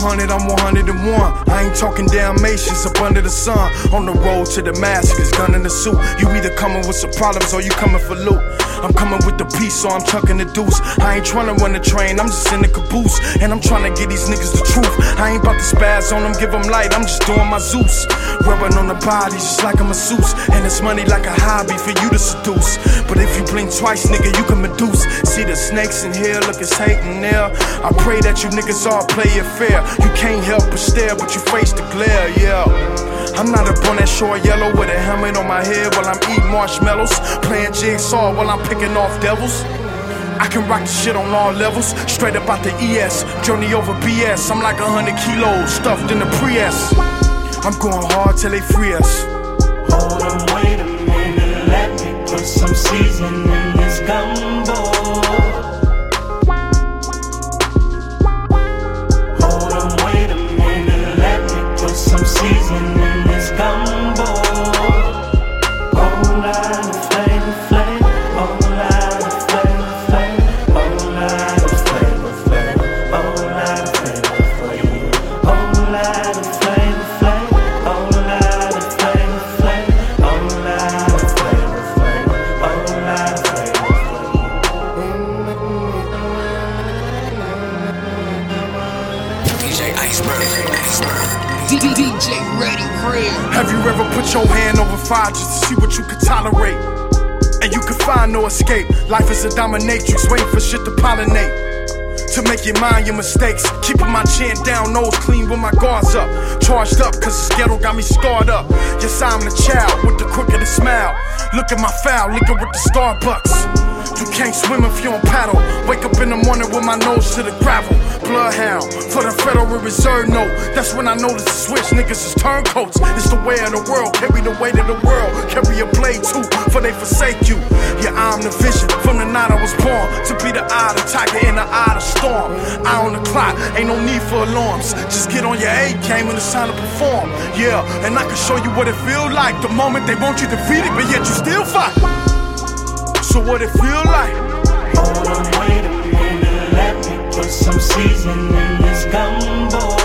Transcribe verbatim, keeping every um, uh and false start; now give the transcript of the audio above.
hundred, I'm one hundred and one. I ain't talking Dalmatians up under the sun. On the road to Damascus, gun in the suit. You either coming with some problems or you coming for loot. I'm coming with the peace, so I'm chucking the deuce. I ain't trying to run the train, I'm just in the caboose. And I'm trying to get these niggas the truth. I ain't about to spaz on them, give them light, I'm just doing my Zeus. Rubbing on the body just like a masseuse. And it's money like a hobby for you to seduce. But if you blink twice, nigga, you can meduce. See the snakes in here, look, it's hating there. I pray that you niggas all play it fair. You can't help but stare, but you face the glare, yeah. I'm not up on that short yellow with a helmet on my head while I'm eating marshmallows, playing jigsaw while I'm picking off devils. I can rock the shit on all levels, straight up out the E S, journey over B S. I'm like a hundred kilos stuffed in the Prius. I'm going hard till they free us. Hold on, wait a minute, let me put some seasoning in this gumbo. Hold on, wait a minute, let me put some seasoning in this gumbo. Whole lot of flavor, flavor, whole lot of flavor, flavor, whole lot of flavor, flavor, whole lot of flavor for you, whole lot of flavor, flavor, whole lot of flavor, flavor, whole lot of flavor, flavor, whole lot of flavor for you. D J Iceberg, Iceberg. D J Ready Real. Have you ever put your hand over fire just to see what you could tolerate? And you can find no escape. Life is a dominatrix, waiting for shit to pollinate. To make you mind your mistakes, keeping my chin down, nose clean with my guards up. Charged up, cause this ghetto got me scarred up. Yes, I'm the child with the crookedest smile. Look at my foul, liquor with the Starbucks. You can't swim if you don't paddle. Wake up in the morning with my nose to the gravel. Bloodhound for the Federal Reserve note. That's when I notice the switch, niggas is turncoats. It's the way of the world, carry the weight of the world. Carry a blade too, for they forsake you. Yeah, I'm the vision from the night I was born. To be the eye of the tiger in the eye of the storm. Eye on the clock, ain't no need for alarms. Just get on your A game when it's time to perform. Yeah, and I can show you what it feel like. The moment they want you defeated, but yet you still fight. So what it feel like? Hold on, wait a minute, let me put some seasoning in this gumbo.